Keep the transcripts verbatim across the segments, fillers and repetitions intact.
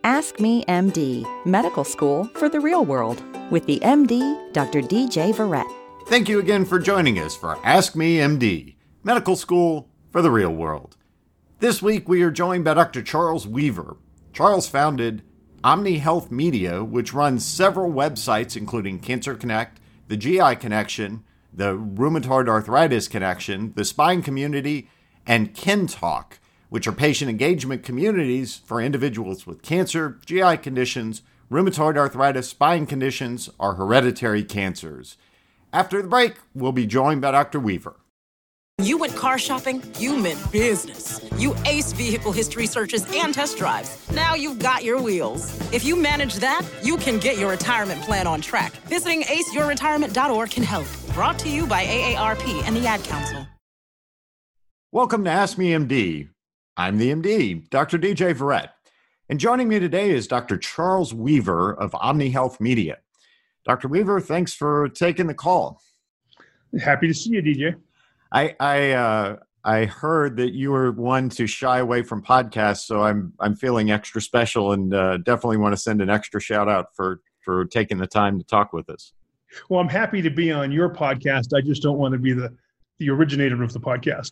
Ask Me M D, medical school for the real world, with the M D, Doctor D J Verrett. Thank you again for joining us for Ask Me M D, medical school for the real world. This week we are joined by Doctor Charles Weaver. Charles founded Omni Health Media, which runs several websites including Cancer Connect, the G I Connection, the Rheumatoid Arthritis Connection, the Spine Community, and KenTalk, which are patient engagement communities for individuals with cancer, G I conditions, rheumatoid arthritis, spine conditions, or hereditary cancers. After the break, we'll be joined by Doctor Weaver. You went car shopping, you meant business. You aced vehicle history searches and test drives. Now you've got your wheels. If you manage that, you can get your retirement plan on track. Visiting ace your retirement dot org can help. Brought to you by A A R P and the Ad Council. Welcome to Ask Me M D. I'm the M D, Doctor D J Verrett. And joining me today is Doctor Charles Weaver of Omni Health Media. Doctor Weaver, thanks for taking the call. Happy to see you, D J. I I, uh, I heard that you were one to shy away from podcasts, so I'm I'm feeling extra special and uh, definitely want to send an extra shout out for for taking the time to talk with us. Well, I'm happy to be on your podcast. I just don't want to be the the originator of the podcast.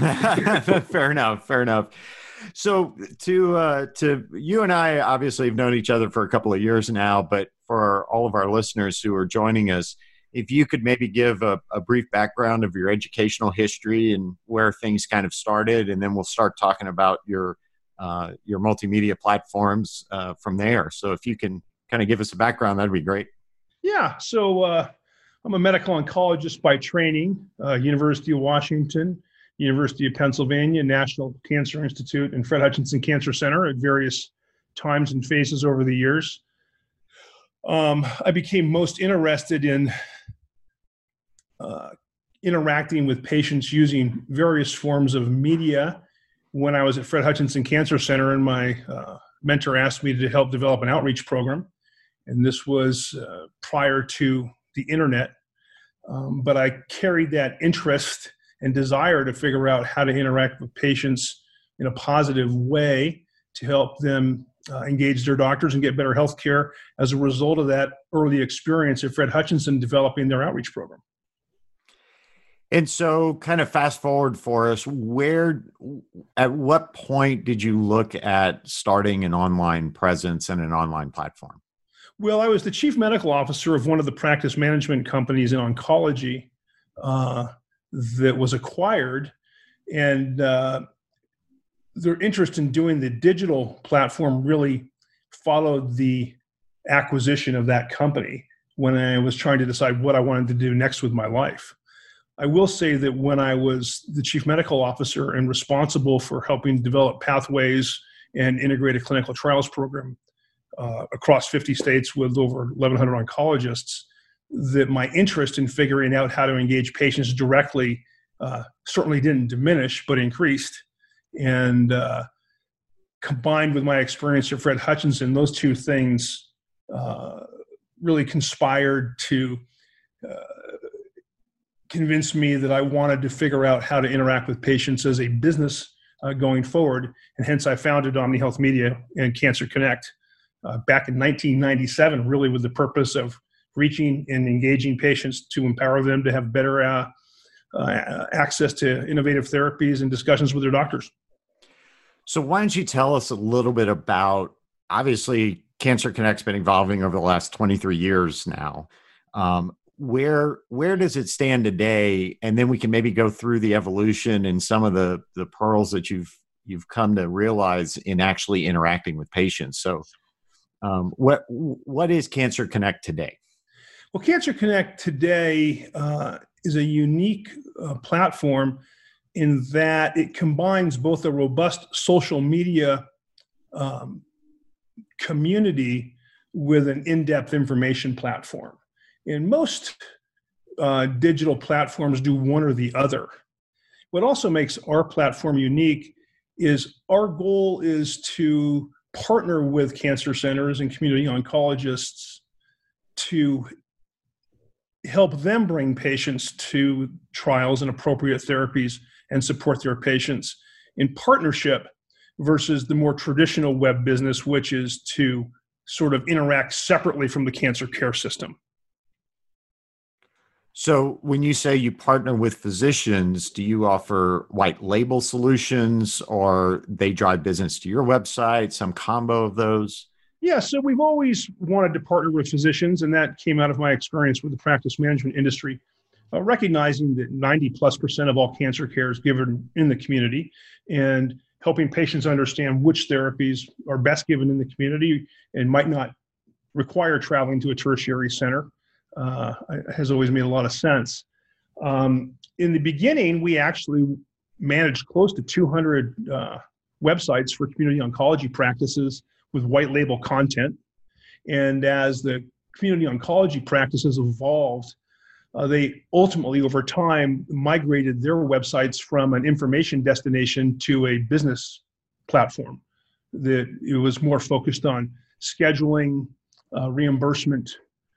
Fair enough. Fair enough. So to uh, to you and I obviously have known each other for a couple of years now, but for all of our listeners who are joining us, if you could maybe give a, a brief background of your educational history and where things kind of started, and then we'll start talking about your uh, your multimedia platforms uh, from there. So if you can kind of give us a background, that'd be great. Yeah. So uh, I'm a medical oncologist by training, uh, University of Washington, University of Pennsylvania, National Cancer Institute, and Fred Hutchinson Cancer Center at various times and phases over the years. Um, I became most interested in uh, interacting with patients using various forms of media when I was at Fred Hutchinson Cancer Center, and my uh, mentor asked me to help develop an outreach program. And this was uh, prior to the internet. Um, but I carried that interest and desire to figure out how to interact with patients in a positive way to help them uh, engage their doctors and get better health care as a result of that early experience at Fred Hutchinson developing their outreach program. And so kind of fast forward for us, where, at what point did you look at starting an online presence and an online platform? Well, I was the chief medical officer of one of the practice management companies in oncology uh, that was acquired, and uh, their interest in doing the digital platform really followed the acquisition of that company when I was trying to decide what I wanted to do next with my life. I will say that when I was the chief medical officer and responsible for helping develop pathways and integrate a clinical trials program uh, across fifty states with over eleven hundred oncologists, that my interest in figuring out how to engage patients directly uh, certainly didn't diminish, but increased. And uh, combined with my experience at Fred Hutchinson, those two things uh, really conspired to uh, convince me that I wanted to figure out how to interact with patients as a business uh, going forward. And hence I founded Omni Health Media and Cancer Connect uh, back in nineteen ninety-seven, really with the purpose of reaching and engaging patients to empower them to have better uh, uh, access to innovative therapies and discussions with their doctors. So why don't you tell us a little bit about, obviously, Cancer Connect's been evolving over the last twenty-three years now. Um, where where does it stand today? And then we can maybe go through the evolution and some of the, the pearls that you've you've come to realize in actually interacting with patients. So um, what what is Cancer Connect today? Well, Cancer Connect today uh, is a unique uh, platform in that it combines both a robust social media um, community with an in-depth information platform. And most uh, digital platforms do one or the other. What also makes our platform unique is our goal is to partner with cancer centers and community oncologists to help them bring patients to trials and appropriate therapies and support their patients in partnership versus the more traditional web business, which is to sort of interact separately from the cancer care system. So when you say you partner with physicians, do you offer white label solutions, or they drive business to your website, some combo of those? Yeah, so we've always wanted to partner with physicians, and that came out of my experience with the practice management industry, uh, recognizing that ninety plus percent of all cancer care is given in the community, and helping patients understand which therapies are best given in the community and might not require traveling to a tertiary center uh, has always made a lot of sense. Um, in the beginning, we actually managed close to two hundred uh, websites for community oncology practices with white label content. And as the community oncology practices evolved, uh, they ultimately, over time, migrated their websites from an information destination to a business platform. That it was more focused on scheduling, uh, reimbursement,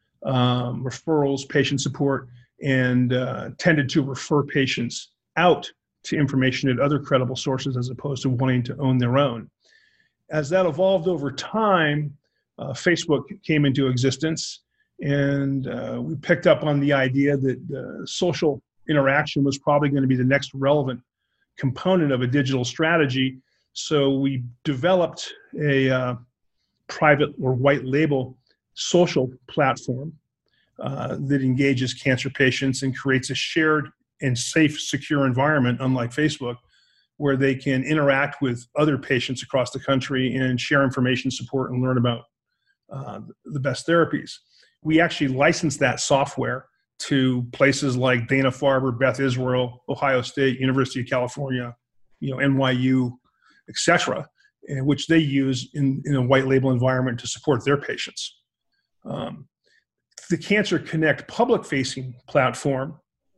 um, referrals, patient support, and uh, tended to refer patients out to information at other credible sources as opposed to wanting to own their own. As that evolved over time, uh, Facebook came into existence, and uh, we picked up on the idea that uh, social interaction was probably going to be the next relevant component of a digital strategy. So we developed a uh, private or white label social platform uh, that engages cancer patients and creates a shared and safe, secure environment, unlike Facebook, where they can interact with other patients across the country and share information, support, and learn about uh, the best therapies. We actually licensed that software to places like Dana-Farber, Beth Israel, Ohio State, University of California, you know, N Y U, et cetera, which they use in, in a white label environment to support their patients. Um, the Cancer Connect public-facing platform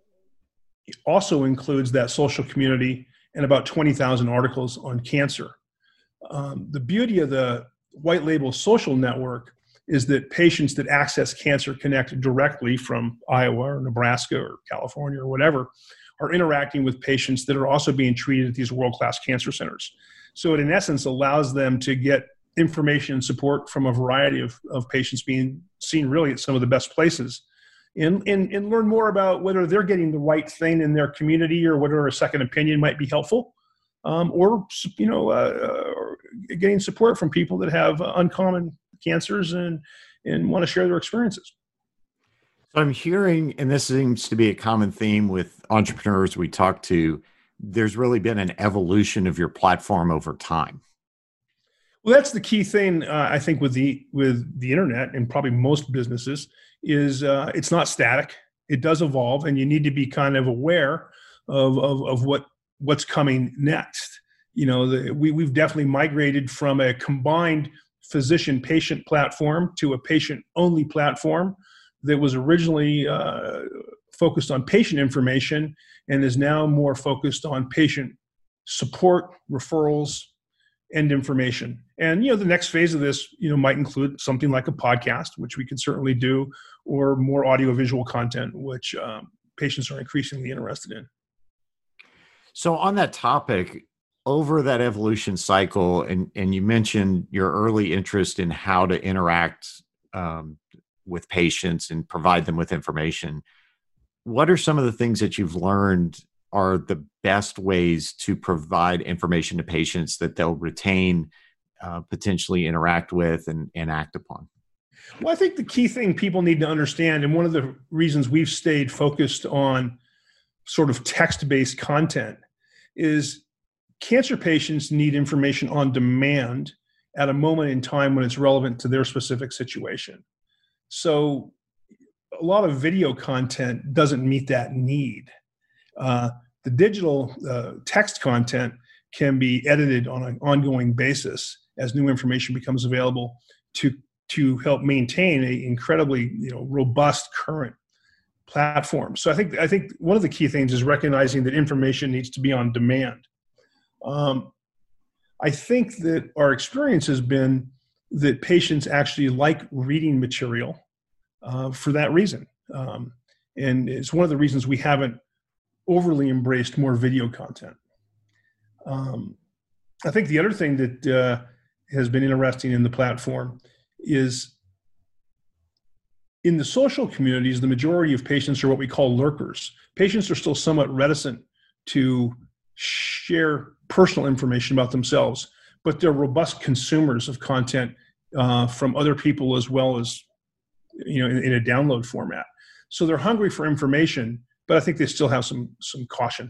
also includes that social community and about twenty thousand articles on cancer. Um, the beauty of the white label social network is that patients that access Cancer Connect directly from Iowa or Nebraska or California or whatever are interacting with patients that are also being treated at these world-class cancer centers. So it, in essence, allows them to get information and support from a variety of, of patients being seen really at some of the best places, and, and, and learn more about whether they're getting the right thing in their community or whether a second opinion might be helpful, um, or you know, uh, or getting support from people that have uncommon cancers and, and want to share their experiences. So I'm hearing, and this seems to be a common theme with entrepreneurs we talk to, there's really been an evolution of your platform over time. Well, that's the key thing, uh, I think, with the with the internet and probably most businesses is uh, it's not static. It does evolve, and you need to be kind of aware of of, of what what's coming next. You know, the, we we've definitely migrated from a combined physician-patient platform to a patient-only platform that was originally uh, focused on patient information and is now more focused on patient support, referrals, and information. And, you know, the next phase of this, you know, might include something like a podcast, which we can certainly do, or more audiovisual content, which um, patients are increasingly interested in. So on that topic, over that evolution cycle, and, and you mentioned your early interest in how to interact um, with patients and provide them with information, what are some of the things that you've learned are the best ways to provide information to patients that they'll retain, uh, potentially interact with, and, and act upon? Well, I think the key thing people need to understand, and one of the reasons we've stayed focused on sort of text-based content, is cancer patients need information on demand at a moment in time when it's relevant to their specific situation. So a lot of video content doesn't meet that need. Uh, the digital uh, text content can be edited on an ongoing basis as new information becomes available to to help maintain a incredibly you know robust current platform. So I think I think one of the key things is recognizing that information needs to be on demand. Um, I think that our experience has been that patients actually like reading material uh, for that reason, um, and it's one of the reasons we haven't overly embraced more video content. Um, I think the other thing that uh, has been interesting in the platform is in the social communities, the majority of patients are what we call lurkers. Patients are still somewhat reticent to share personal information about themselves, but they're robust consumers of content uh, from other people as well as, you know, in, in a download format. So they're hungry for information, but I think they still have some some caution.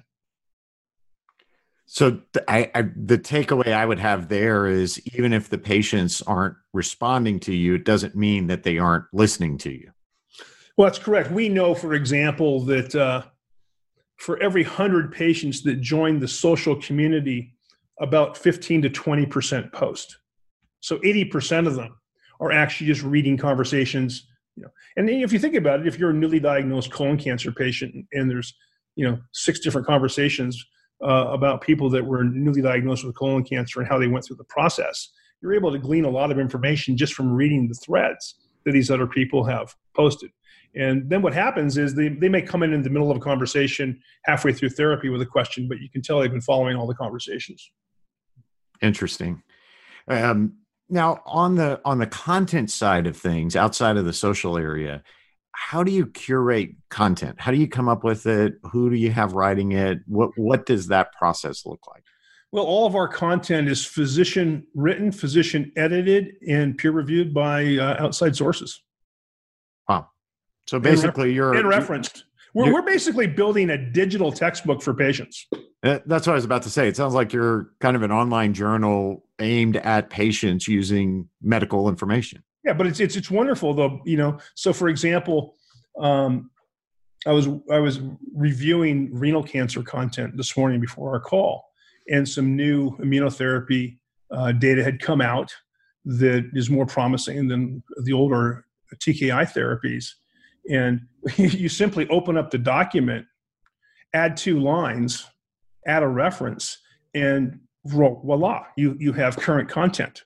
So the, I, I, the takeaway I would have there is even if the patients aren't responding to you, it doesn't mean that they aren't listening to you. Well, that's correct. We know, for example, that uh, for every one hundred patients that join the social community, about fifteen to twenty percent post. So eighty percent of them are actually just reading conversations. You know, and if you think about it, if you're a newly diagnosed colon cancer patient and there's, you know, six different conversations uh, about people that were newly diagnosed with colon cancer and how they went through the process, you're able to glean a lot of information just from reading the threads that these other people have posted. And then what happens is they, they may come in in the middle of a conversation halfway through therapy with a question, but you can tell they've been following all the conversations. Interesting. Um, now, on the on the content side of things, outside of the social area, how do you curate content? How do you come up with it? Who do you have writing it? What what does that process look like? Well, all of our content is physician written, physician edited, and peer reviewed by uh, outside sources. Wow. So basically, and you're and referenced. We're we're basically building a digital textbook for patients. That's what I was about to say. It sounds like you're kind of an online journal aimed at patients using medical information. Yeah, but it's it's it's wonderful though. You know, so for example, um, I was I was reviewing renal cancer content this morning before our call, and some new immunotherapy uh, data had come out that is more promising than the older T K I therapies. And you simply open up the document, add two lines, add a reference, and voila, you, you have current content.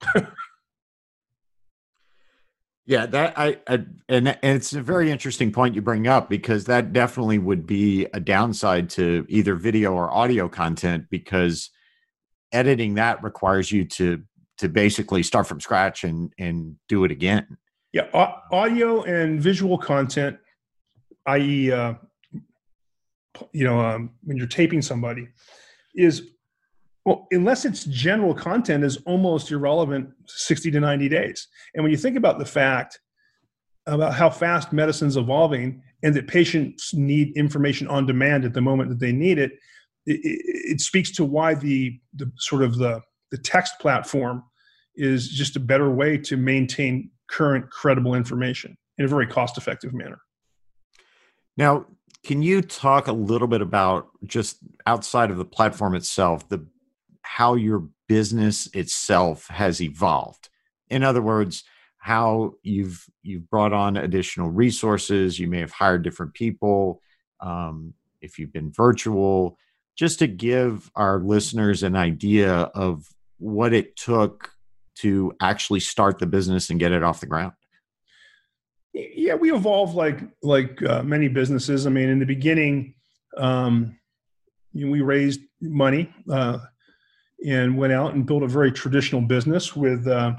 Yeah, that I, I and, and it's a very interesting point you bring up, because that definitely would be a downside to either video or audio content, because editing that requires you to to basically start from scratch and and do it again. Yeah, audio and visual content, that is, uh, you know, um, when you're taping somebody, is, well, unless it's general content, is almost irrelevant sixty to ninety days. And when you think about the fact about how fast medicine's evolving and that patients need information on demand at the moment that they need it, it, it speaks to why the, the sort of the, the text platform is just a better way to maintain current credible information in a very cost-effective manner. Now, can you talk a little bit about, just outside of the platform itself, the how your business itself has evolved? In other words, how you've you've brought on additional resources, you may have hired different people, um, if you've been virtual, just to give our listeners an idea of what it took to actually start the business and get it off the ground. Yeah, we evolved like like uh, many businesses. I mean, in the beginning, um, you know, we raised money uh, and went out and built a very traditional business with uh,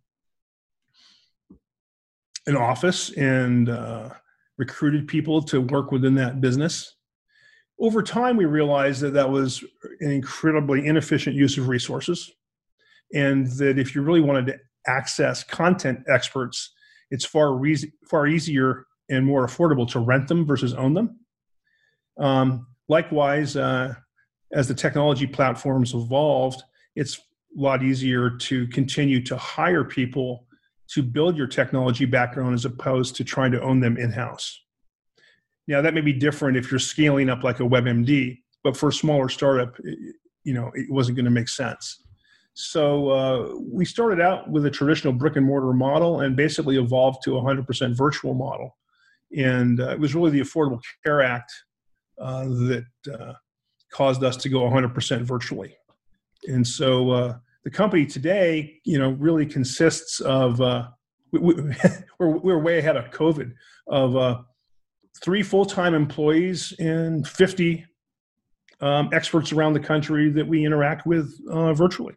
an office and uh, recruited people to work within that business. Over time, we realized that that was an incredibly inefficient use of resources, and that if you really wanted to access content experts, it's far re- far easier and more affordable to rent them versus own them. Um, likewise, uh, as the technology platforms evolved, it's a lot easier to continue to hire people to build your technology background as opposed to trying to own them in-house. Now, that may be different if you're scaling up like a WebMD, but for a smaller startup, it, you know, it wasn't going to make sense. So uh, we started out with a traditional brick and mortar model and basically evolved to a one hundred percent virtual model. And uh, it was really the Affordable Care Act uh, that uh, caused us to go one hundred percent virtually. And so uh, the company today, you know, really consists of, uh, we, we, we're, we're way ahead of COVID, of uh, three full-time employees and fifty um, experts around the country that we interact with uh, virtually.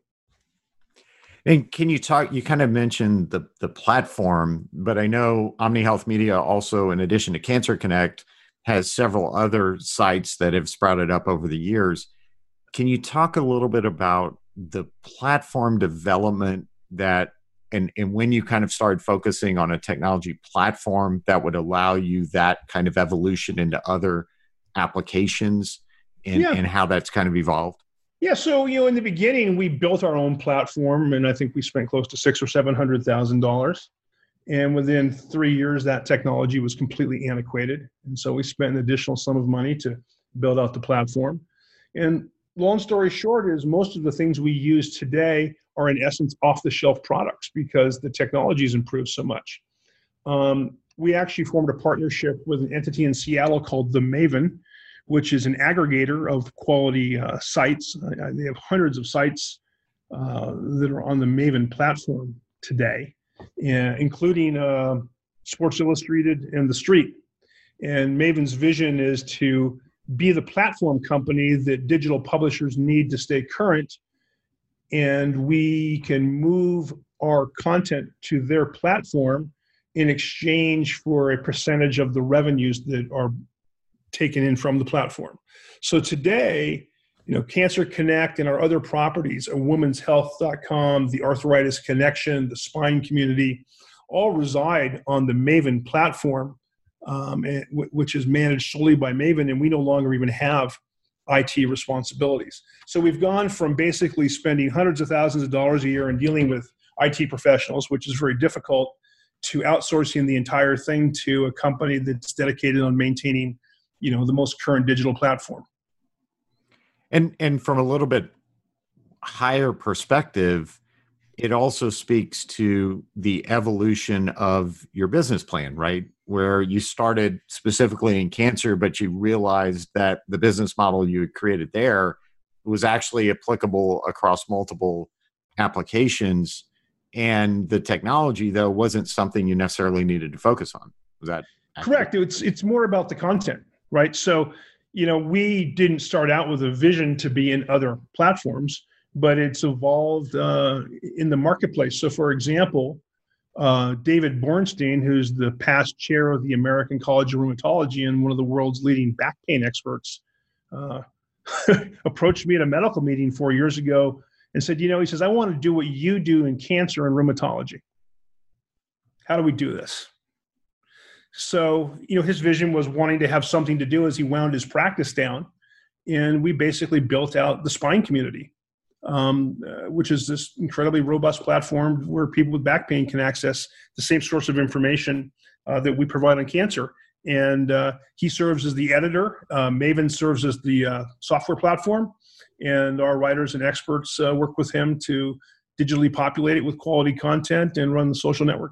And can you talk, you kind of mentioned the the platform, but I know OmniHealth Media also, in addition to Cancer Connect, has several other sites that have sprouted up over the years. Can you talk a little bit about the platform development that, and, and when you kind of started focusing on a technology platform that would allow you that kind of evolution into other applications, and, yeah. and how that's kind of evolved? Yeah, so you know, in the beginning, we built our own platform, and I think we spent close to six or seven hundred thousand dollars. And within three years, that technology was completely antiquated, and so we spent an additional sum of money to build out the platform. And long story short is most of the things we use today are in essence off-the-shelf products because the technology has improved so much. Um, we actually formed a partnership with an entity in Seattle called The Maven, which is an aggregator of quality uh, sites. Uh, they have hundreds of sites uh, that are on the Maven platform today, uh, including uh, Sports Illustrated and The Street. And Maven's vision is to be the platform company that digital publishers need to stay current, and we can move our content to their platform in exchange for a percentage of the revenues that are taken in from the platform. So today, you know, Cancer Connect and our other properties, womens health dot com, the Arthritis Connection, the Spine Community, all reside on the Maven platform, um, and, which is managed solely by Maven, and we no longer even have I T responsibilities. So we've gone from basically spending hundreds of thousands of dollars a year and dealing with I T professionals, which is very difficult, to outsourcing the entire thing to a company that's dedicated on maintaining, you know, the most current digital platform. And and from a little bit higher perspective, it also speaks to the evolution of your business plan, right? Where you started specifically in cancer, but you realized that the business model you had created there was actually applicable across multiple applications. And the technology, though, wasn't something you necessarily needed to focus on. Was that accurate? Correct? It's it's more about the content, right? So, you know, we didn't start out with a vision to be in other platforms, but it's evolved uh, in the marketplace. So, for example, uh, David Bornstein, who's the past chair of the American College of Rheumatology and one of the world's leading back pain experts, uh, approached me at a medical meeting four years ago and said, you know, he says, I want to do what you do in cancer and rheumatology. How do we do this? So, you know, his vision was wanting to have something to do as he wound his practice down. And we basically built out the Spine Community, um, uh, which is this incredibly robust platform where people with back pain can access the same source of information uh, that we provide on cancer. And uh, he serves as the editor. Uh, Maven serves as the uh, software platform. And our writers and experts uh, work with him to digitally populate it with quality content and run the social network.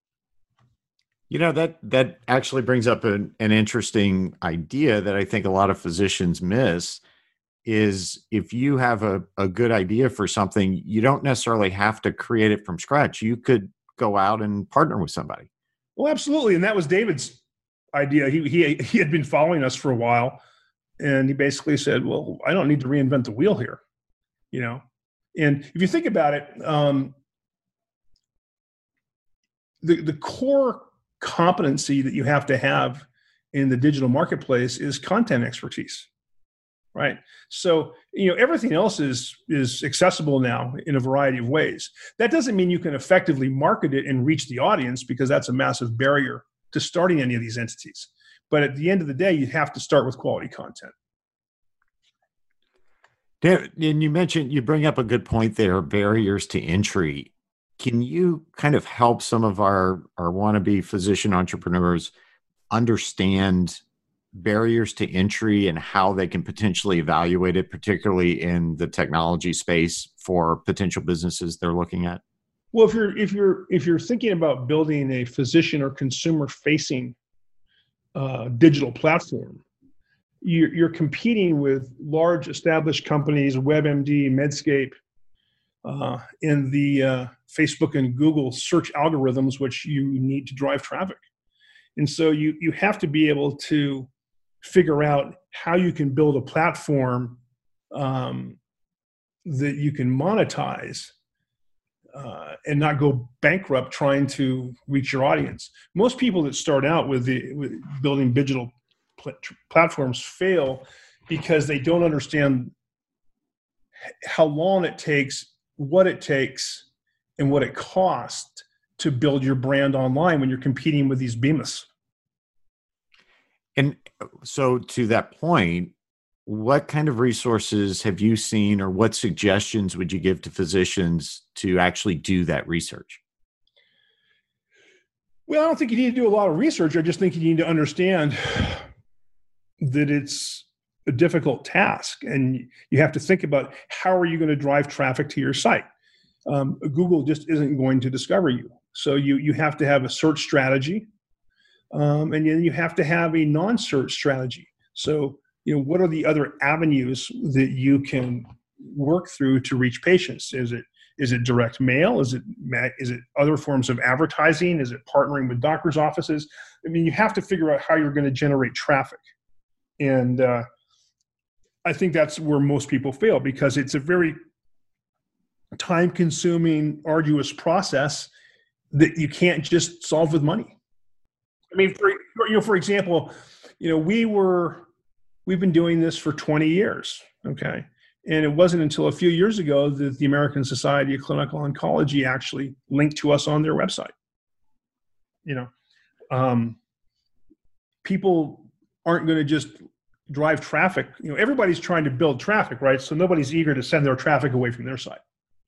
You know, that that actually brings up an, an interesting idea that I think a lot of physicians miss is if you have a, a good idea for something, you don't necessarily have to create it from scratch. You could go out and partner with somebody. Well, absolutely. And that was David's idea. He he he had been following us for a while, and he basically said, well, I don't need to reinvent the wheel here, you know? And if you think about it, um, the the core competency that you have to have in the digital marketplace is content expertise, right? So, you know, everything else is is accessible now in a variety of ways. That doesn't mean you can effectively market it and reach the audience, because that's a massive barrier to starting any of these entities. But at the end of the day, you have to start with quality content. And you mentioned, you bring up a good point there, barriers to entry. Can you kind of help some of our, our wannabe physician entrepreneurs understand barriers to entry and how they can potentially evaluate it, particularly in the technology space for potential businesses they're looking at? Well, if you're if you're if you're thinking about building a physician or consumer-facing uh, digital platform, you're, you're competing with large established companies, WebMD, Medscape, uh, in the uh, Facebook and Google search algorithms, which you need to drive traffic. And so you you have to be able to figure out how you can build a platform um, that you can monetize uh, and not go bankrupt trying to reach your audience. Most people that start out with, the, with building digital pl- platforms fail because they don't understand how long it takes, what it takes, and what it costs to build your brand online when you're competing with these behemoths. And so to that point, what kind of resources have you seen, or what suggestions would you give to physicians to actually do that research? Well, I don't think you need to do a lot of research. I just think you need to understand that it's a difficult task, and you have to think about how are you going to drive traffic to your site. Um, Google just isn't going to discover you. So you, you have to have a search strategy, um, and then you have to have a non-search strategy. So, you know, what are the other avenues that you can work through to reach patients? Is it is it direct mail? Is it is it other forms of advertising? Is it partnering with doctors' offices? I mean, you have to figure out how you're going to generate traffic. And uh, I think that's where most people fail, because it's a very time-consuming, arduous process that you can't just solve with money. I mean, for you know, for example, you know, we were we've been doing this for twenty years, okay, and it wasn't until a few years ago that the American Society of Clinical Oncology actually linked to us on their website. You know, um, people aren't going to just drive traffic. You know, everybody's trying to build traffic, right? So nobody's eager to send their traffic away from their site.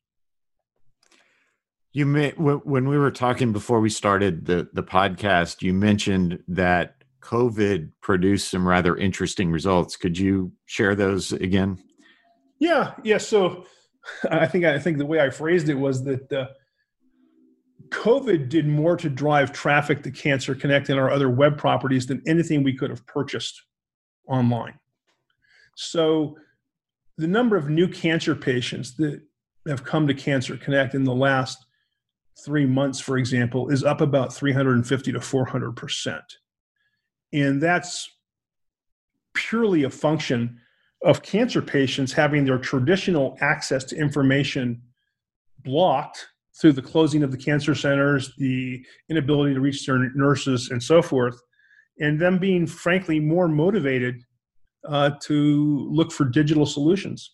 You may, when we were talking before we started the, the podcast, you mentioned that COVID produced some rather interesting results. Could you share those again? Yeah, yeah. So I think I think the way I phrased it was that uh, COVID did more to drive traffic to Cancer Connect and our other web properties than anything we could have purchased online. So the number of new cancer patients that have come to Cancer Connect in the last three months, for example, is up about three hundred fifty to four hundred percent. And that's purely a function of cancer patients having their traditional access to information blocked through the closing of the cancer centers, the inability to reach their nurses, and so forth, and them being, frankly, more motivated uh, to look for digital solutions.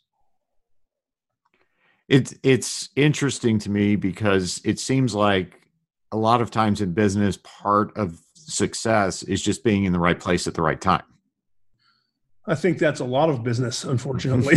It's it's interesting to me because it seems like a lot of times in business, part of success is just being in the right place at the right time. I think that's a lot of business, unfortunately.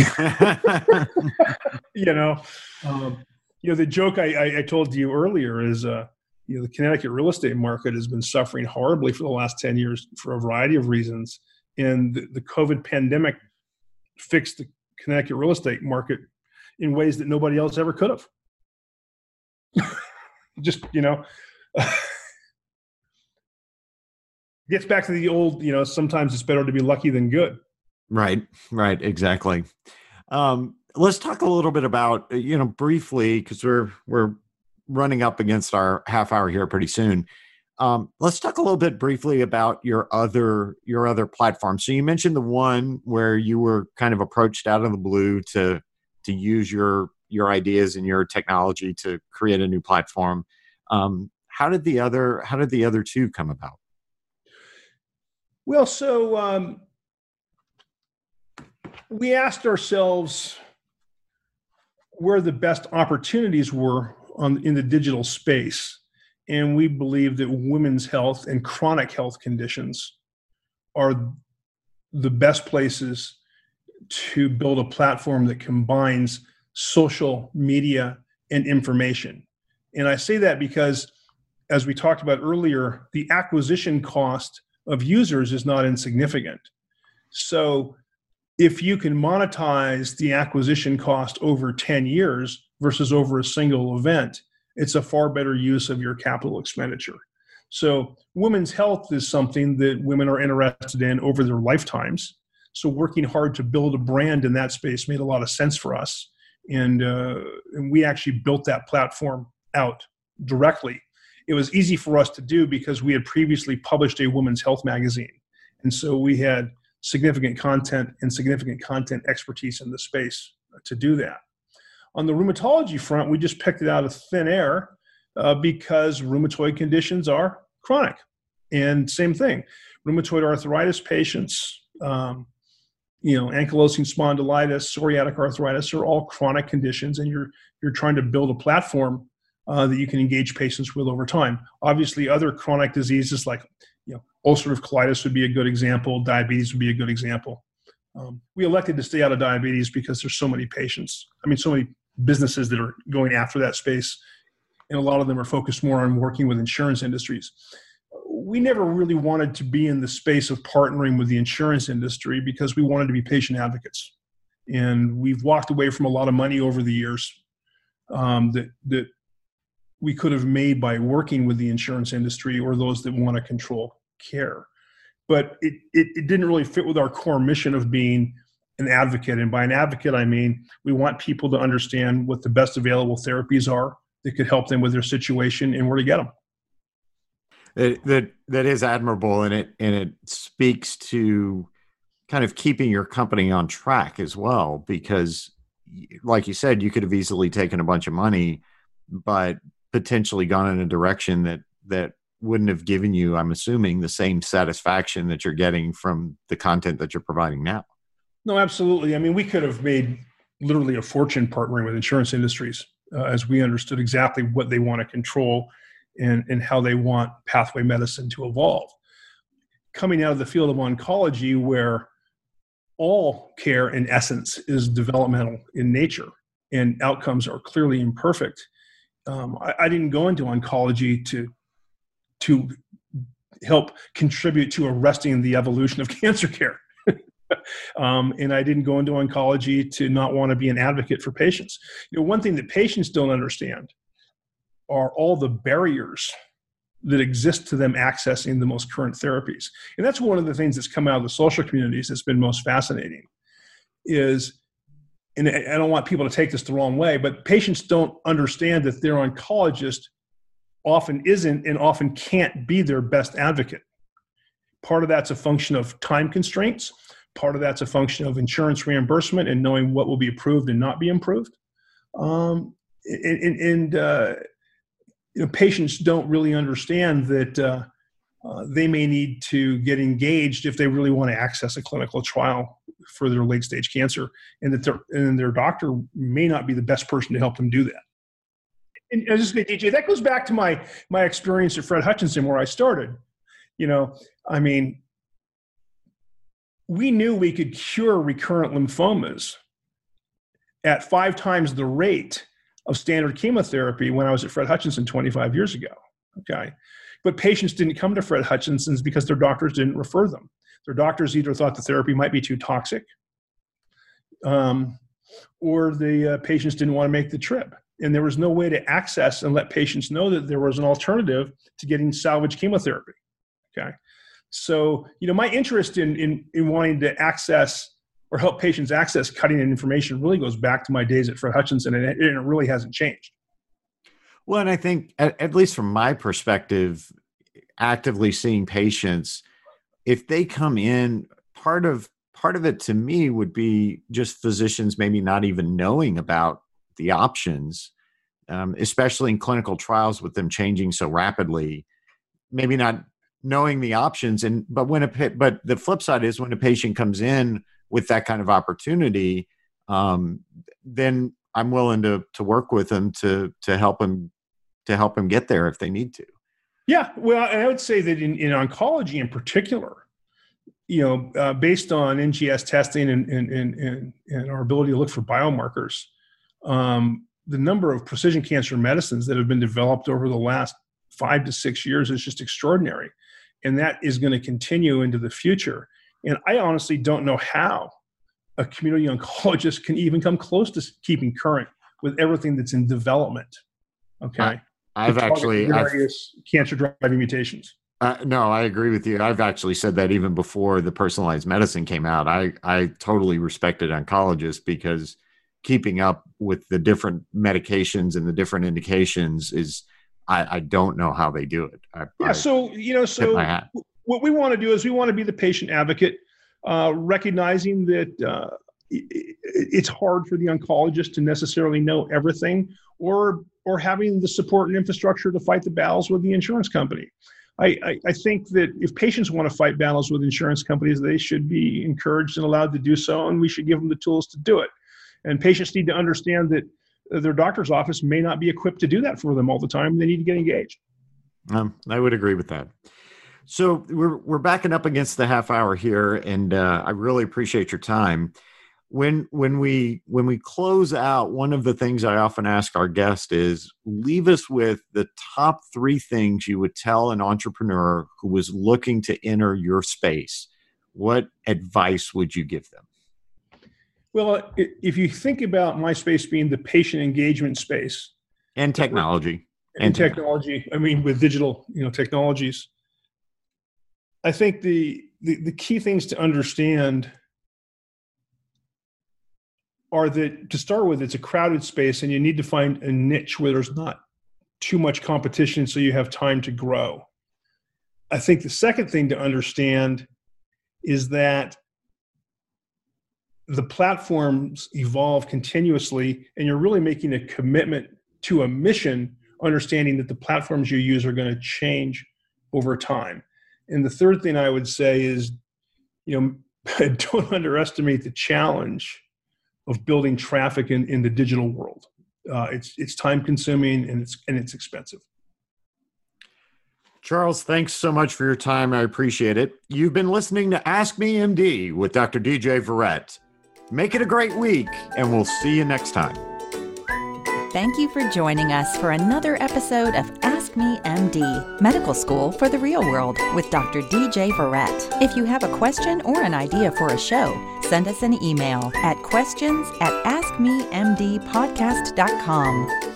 you know, um, you know, the joke I, I, I told you earlier is, uh, you know, the Connecticut real estate market has been suffering horribly for the last ten years for a variety of reasons. And the, the COVID pandemic fixed the Connecticut real estate market in ways that nobody else ever could have. Just, you know, gets back to the old, you know, sometimes it's better to be lucky than good. Right, right, exactly. Um, let's talk a little bit about, you know, briefly, because we're we're running up against our half hour here pretty soon. Um, let's talk a little bit briefly about your other your other platforms. So you mentioned the one where you were kind of approached out of the blue to to use your your ideas and your technology to create a new platform. Um, how did the other how did the other two come about? Well, so um, we asked ourselves where the best opportunities were on in the digital space, and we believe that women's health and chronic health conditions are the best places to build a platform that combines social media and information. And I say that because, as we talked about earlier, the acquisition cost of users is not insignificant. So if you can monetize the acquisition cost over ten years versus over a single event, it's a far better use of your capital expenditure. So women's health is something that women are interested in over their lifetimes. So working hard to build a brand in that space made a lot of sense for us. And, uh, and we actually built that platform out directly. It was easy for us to do because we had previously published a women's health magazine. And so we had significant content and significant content expertise in the space to do that. On the rheumatology front, we just picked it out of thin air uh, because rheumatoid conditions are chronic. And same thing, rheumatoid arthritis patients, um, you know, ankylosing spondylitis, psoriatic arthritis are all chronic conditions, and you're you're trying to build a platform uh, that you can engage patients with over time. Obviously, other chronic diseases like, you know, ulcerative colitis would be a good example. Diabetes would be a good example. Um, we elected to stay out of diabetes because there's so many patients. I mean, so many businesses that are going after that space, and a lot of them are focused more on working with insurance industries. We never really wanted to be in the space of partnering with the insurance industry because we wanted to be patient advocates. And we've walked away from a lot of money over the years um, that, that we could have made by working with the insurance industry or those that want to control care. But it, it, it didn't really fit with our core mission of being an advocate. And by an advocate, I mean, we want people to understand what the best available therapies are that could help them with their situation and where to get them. That, that that is admirable, and it and it speaks to kind of keeping your company on track as well, because like you said, you could have easily taken a bunch of money, but potentially gone in a direction that that wouldn't have given you, I'm assuming, the same satisfaction that you're getting from the content that you're providing now. No, absolutely. I mean, we could have made literally a fortune partnering with insurance industries uh, as we understood exactly what they want to control and, and how they want pathway medicine to evolve. Coming out of the field of oncology, where all care in essence is developmental in nature and outcomes are clearly imperfect, um, I, I didn't go into oncology to, to help contribute to arresting the evolution of cancer care. Um, and I didn't go into oncology to not want to be an advocate for patients. You know, one thing that patients don't understand are all the barriers that exist to them accessing the most current therapies. And that's one of the things that's come out of the social communities that's been most fascinating is, and I don't want people to take this the wrong way, but patients don't understand that their oncologist often isn't and often can't be their best advocate. Part of that's a function of time constraints. Part of that's a function of insurance reimbursement and knowing what will be approved and not be improved. Um, and and uh, you know, patients don't really understand that uh, uh, they may need to get engaged if they really want to access a clinical trial for their late-stage cancer, and that their, and their doctor may not be the best person to help them do that. And I was just going to D J, that goes back to my my experience at Fred Hutchinson, where I started. You know, I mean, we knew we could cure recurrent lymphomas at five times the rate of standard chemotherapy when I was at Fred Hutchinson twenty-five years ago. Okay. But patients didn't come to Fred Hutchinson's because their doctors didn't refer them. Their doctors either thought the therapy might be too toxic, um, or the uh, patients didn't want to make the trip. And there was no way to access and let patients know that there was an alternative to getting salvage chemotherapy. Okay. So, you know, my interest in, in, in wanting to access or help patients access cutting-edge information really goes back to my days at Fred Hutchinson, and it, and it really hasn't changed. Well, and I think, at, at least from my perspective, actively seeing patients, if they come in, part of part of it to me would be just physicians maybe not even knowing about the options, um, especially in clinical trials with them changing so rapidly, maybe not knowing the options. And but when a but the flip side is when a patient comes in with that kind of opportunity, um, then I'm willing to to work with them to to help them to help them get there if they need to. Yeah, well, and I would say that in, in oncology in particular, you know, uh, based on N G S testing and and, and and and our ability to look for biomarkers, um, the number of precision cancer medicines that have been developed over the last five to six years is just extraordinary. And that is going to continue into the future. And I honestly don't know how a community oncologist can even come close to keeping current with everything that's in development. Okay. I, I've actually various I've, cancer driving mutations. Uh, no, I agree with you. I've actually said that even before the personalized medicine came out. I, I totally respected oncologists because keeping up with the different medications and the different indications is, I, I don't know how they do it. I, yeah. I so, you know, so what we want to do is we want to be the patient advocate. uh, recognizing that uh, it, it's hard for the oncologist to necessarily know everything, or or having the support and infrastructure to fight the battles with the insurance company. I, I, I think that if patients want to fight battles with insurance companies, they should be encouraged and allowed to do so, and we should give them the tools to do it. And patients need to understand that their doctor's office may not be equipped to do that for them all the time. They need to get engaged. Um, I would agree with that. So we're we're backing up against the half hour here, and uh, I really appreciate your time. When when we when we close out, one of the things I often ask our guests is, leave us with the top three things you would tell an entrepreneur who was looking to enter your space. What advice would you give them? Well, if you think about my space being the patient engagement space and technology, and, and technology, I mean, with digital, you know, technologies, I think the the, the key things to understand are that, to start with, it's a crowded space and you need to find a niche where there's not too much competition so you have time to grow. I think the second thing to understand is that the platforms evolve continuously, and you're really making a commitment to a mission, understanding that the platforms you use are going to change over time. And the third thing I would say is, you know, don't underestimate the challenge of building traffic in, in the digital world. Uh, it's it's time consuming and it's and it's expensive. Charles, thanks so much for your time. I appreciate it. You've been listening to Ask Me M D with Doctor D J Verrett. Make it a great week, and we'll see you next time. Thank you for joining us for another episode of Ask Me M D, Medical School for the Real World with Doctor D J Verrett. If you have a question or an idea for a show, send us an email at questions at ask me m d podcast dot com.